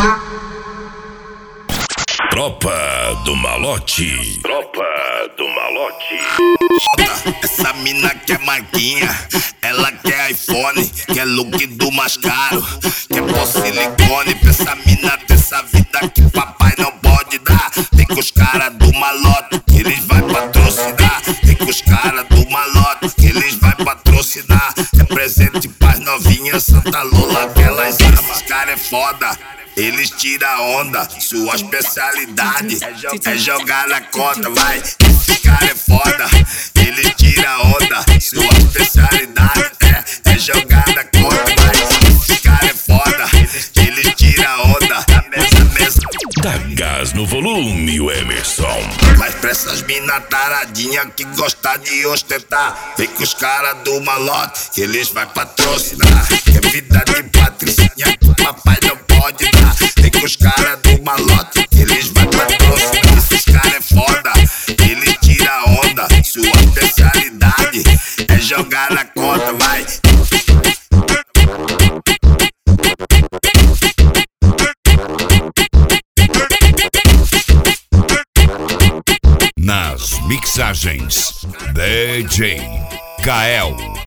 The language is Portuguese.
Tropa do Malote. Tropa do Malote. Essa mina quer marquinha, ela quer iPhone, quer look do mais caro, quer pôr silicone. Pra essa mina ter essa vida que papai não pode dar. Vem com os caras do Malote, que eles vai patrocinar. Vem com os caras do Malote, que eles vai patrocinar. É presente pras novinhas, Santa Lola, que elas amam. Esses caras é foda, eles tiram onda. Sua especialidade é jogar na conta, vai. Esse cara é foda, eles tiram onda. Sua especialidade é jogar na conta, vai. Esse cara é foda, eles tiram onda. Mesa. Dá gás no volume, o Emerson. Mas pra essas mina taradinha que gosta de ostentar, vem com os caras do Malote, que eles vai patrocinar. Que é vida de patricinha que papai não pode dar. Vem com os caras do Malote, que eles vai patrocinar. Esses caras é foda, eles tiram onda. Sua especialidade é jogar na conta, vai. Nas mixagens, DJ Kael.